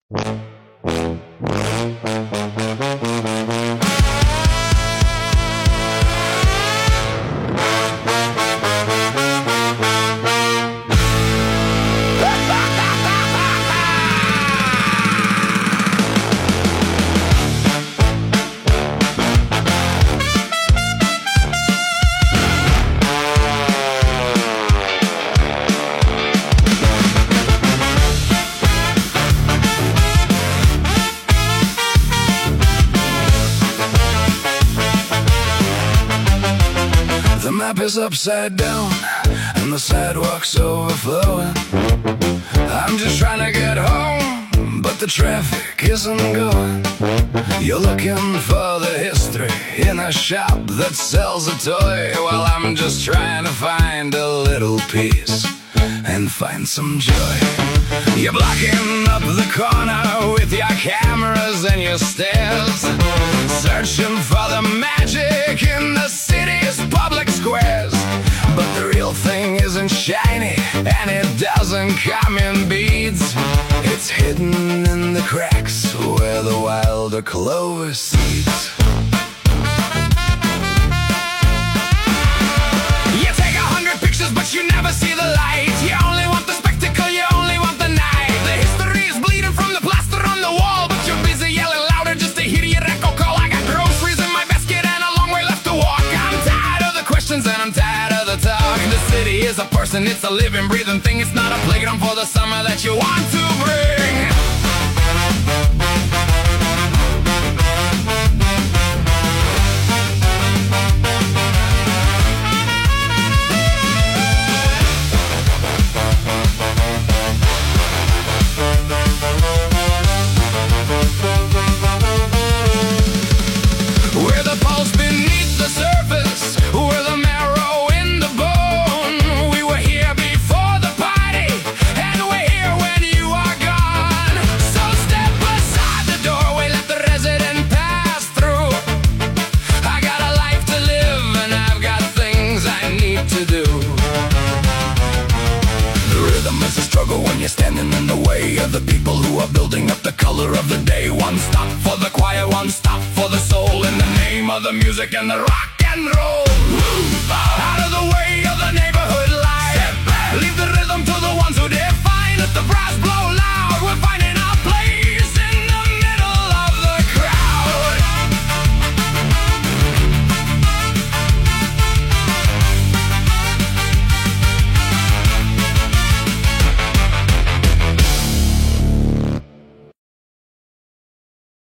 The map is upside down and the sidewalk's overflowing. I'm just trying to get home, but the traffic isn't going. You're looking for the history in a shop that sells a toy, while I'm just trying to find a little peace and find some joy. You're blocking up the corner with your cameras and your stares, searching for the magic in the city's public squares. But the real thing isn't shiny, and it doesn't come in beads. It's hidden in the cracks where the wilder clover seeds. You take 100 pictures, but you never see the light. You only want the spectacle, you only want the night. The history is bleeding from the plaster on the wall, but you're busy yelling louder just to hear your echo call. I got groceries in my basket and a long way left to walk. I'm tired of the questions and I'm tired of the talk. The city is a person, it's a living, breathing thing. It's not a playground for the summer that you want to bring. We're the pulse beneath the surface, we're the marrow in the bone. We were here before the party, and we're here when you are gone. So step aside the doorway, let the resident pass through. I got a life to live, and I've got things I need to do. The rhythm is a struggle when you're standing in the way of the people who are building up the color of the day. One stop for the quiet, one stop for the soul, in the name of the music and the rock and roll. Out of the way of the neighborhood